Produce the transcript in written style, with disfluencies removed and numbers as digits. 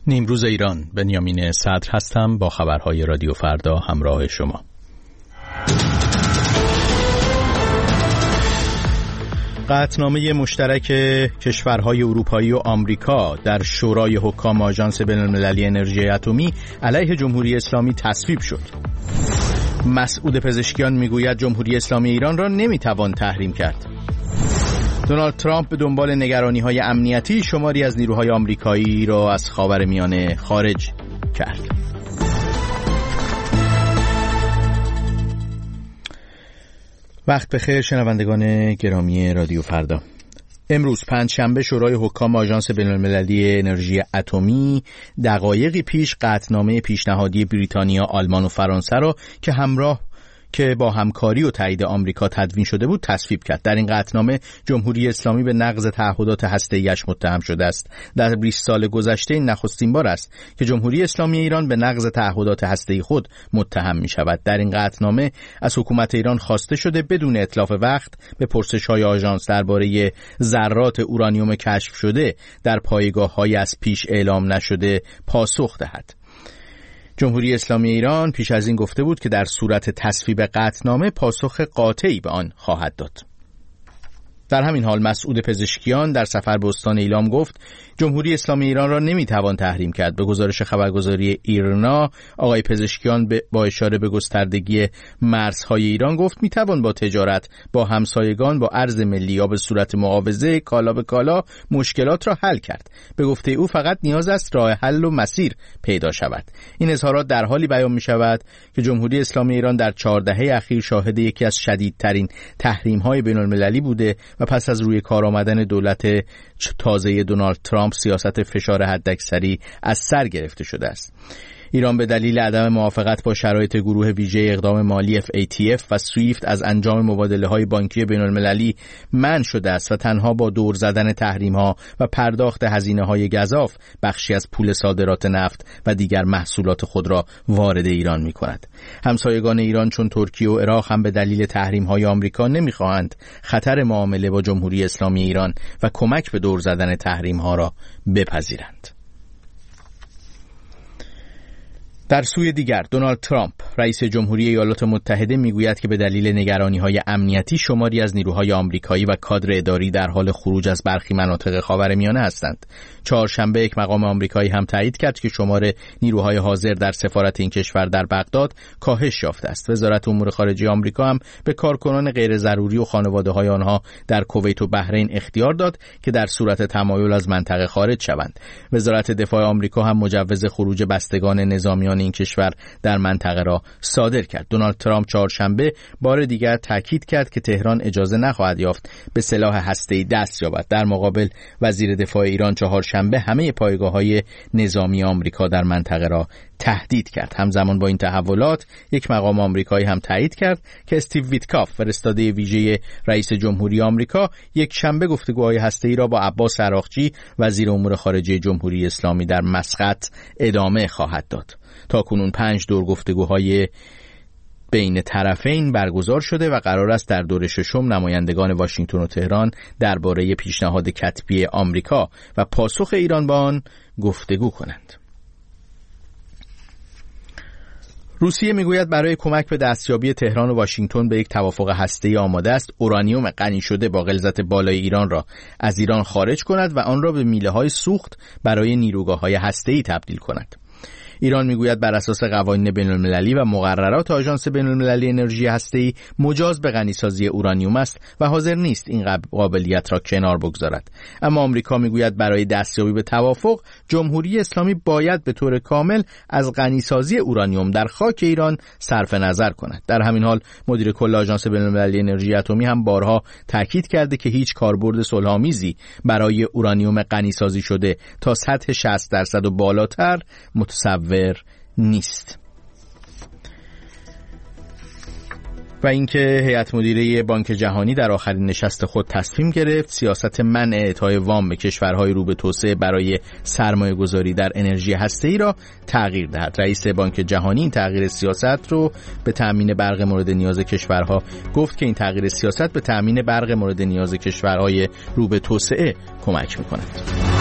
نیمروز ایران، بنیامین صدر هستم با خبرهای رادیو فردا همراه شما. قطعنامه مشترک کشورهای اروپایی و آمریکا در شورای حکام آژانس بین‌المللی انرژی اتمی علیه جمهوری اسلامی تصویب شد. مسعود پزشکیان میگوید جمهوری اسلامی ایران را نمیتوان تحریم کرد. دونالد ترامپ به دنبال نگرانی‌های امنیتی شماری از نیروهای آمریکایی را از خاورمیانه خارج کرد. وقت بخیر شنوندگان گرامی رادیو فردا. امروز پنجشنبه شورای حکام آژانس بین‌المللی انرژی اتمی دقایقی پیش قطعنامه پیشنهادی بریتانیا، آلمان و فرانسه را که با همکاری و تایید آمریکا تدوین شده بود تصویب کرد. در این قطعنامه جمهوری اسلامی به نقض تعهدات هسته‌ایش متهم شده است. در 20 سال گذشته این نخستین بار است که جمهوری اسلامی ایران به نقض تعهدات هسته‌ای خود متهم می شود. در این قطعنامه از حکومت ایران خواسته شده بدون اتلاف وقت به پرسش‌های آژانس درباره ذرات اورانیوم کشف شده در پایگاه‌های از پیش اعلام نشده پاسخ دهد. جمهوری اسلامی ایران پیش از این گفته بود که در صورت تصویب قطعنامه پاسخ قاطعی به آن خواهد داد. در همین حال مسعود پزشکیان در سفر به استان ایلام گفت جمهوری اسلامی ایران را نمیتوان تحریم کرد. به گزارش خبرگزاری ایرنا آقای پزشکیان با اشاره به گستردگی مرزهای ایران گفت میتوان با تجارت با همسایگان با ارز ملی یا به صورت معاوضه کالا به کالا مشکلات را حل کرد. به گفته او فقط نیاز است راه حل و مسیر پیدا شود. این اظهارات در حالی بیان می شود که جمهوری اسلامی ایران در 4 دهه اخیر شاهد یکی از شدیدترین تحریم‌های بین‌المللی بوده و پس از روی کار آمدن دولت تازه دونالد ترامپ سیاست فشار حداکثری از سر گرفته شده است. ایران به دلیل عدم موافقت با شرایط گروه ویژه اقدام مالی FATF و سویفت از انجام مبادله‌های بانکی بین‌المللی منع شده است و تنها با دور زدن تحریم‌ها و پرداخت هزینه‌های گزاف بخشی از پول صادرات نفت و دیگر محصولات خود را وارد ایران می‌کند. همسایگان ایران چون ترکیه و عراق هم به دلیل تحریم‌های آمریکا نمی‌خواهند خطر معامله با جمهوری اسلامی ایران و کمک به دور زدن تحریم‌ها را بپذیرند. در سوی دیگر دونالد ترامپ رئیس جمهوری ایالات متحده میگوید که به دلیل نگرانی‌های امنیتی شماری از نیروهای آمریکایی و کادر اداری در حال خروج از برخی مناطق خاورمیانه هستند. چهارشنبه یک مقام آمریکایی هم تایید کرد که شمار نیروهای حاضر در سفارت این کشور در بغداد کاهش یافته است. وزارت امور خارجه آمریکا هم به کارکنان غیر ضروری و خانواده‌های آنها در کویت و بحرین اختیار داد که در صورت تمایل از منطقه خارج شوند. وزارت دفاع آمریکا هم مجوز خروج بستگان نظامیان این کشور در منطقه را صادر کرد. دونالد ترامپ چهارشنبه بار دیگر تاکید کرد که تهران اجازه نخواهد یافت به سلاح هسته‌ای دست یابد. در مقابل وزیر دفاع ایران چهارشنبه همه پایگاه‌های نظامی آمریکا در منطقه را تهدید کرد. همزمان با این تحولات یک مقام آمریکایی هم تایید کرد که استیو ویتکاف فرستاده ویژه رئیس جمهوری آمریکا یک شنبه گفتگوهای هسته‌ای را با عباس عراقچی وزیر امور خارجه جمهوری اسلامی در مسقط ادامه خواهد داد. تاکنون 5 دور گفتگوهای بین طرفین برگزار شده و قرار است در دور ششم نمایندگان واشنگتن و تهران درباره پیشنهاد کتبی آمریکا و پاسخ ایران به آن گفتگو کنند. روسیه میگوید برای کمک به دستیابی تهران و واشنگتن به یک توافق هسته‌ای آماده است اورانیوم غنی شده با غلظت بالای ایران را از ایران خارج کند و آن را به میله‌های سوخت برای نیروگاه‌های هسته‌ای تبدیل کند. ایران میگوید بر اساس قوانین بین‌المللی و مقررات آژانس بین‌المللی انرژی هسته‌ای مجاز به غنیسازی اورانیوم است و حاضر نیست این قابلیت را کنار بگذارد. اما آمریکا میگوید برای دستیابی به توافق جمهوری اسلامی باید به طور کامل از غنیسازی اورانیوم در خاک ایران صرف نظر کند. در همین حال مدیر کل آژانس بین‌المللی انرژی اتمی هم بارها تاکید کرده که هیچ کاربرد صلح‌آمیزی برای اورانیوم غنیسازی شده تا سطح 60% و بالاتر متصور نیست. و اینکه هیئت مدیره بانک جهانی در آخرین نشست خود تصمیم گرفت سیاست منع اعطای وام به کشورهای رو به توسعه برای سرمایه‌گذاری در انرژی هسته‌ای را تغییر دهد. رئیس بانک جهانی این تغییر سیاست رو به تامین برق مورد نیاز کشورها گفت که این تغییر سیاست به تامین برق مورد نیاز کشورهای رو به توسعه کمک می‌کند.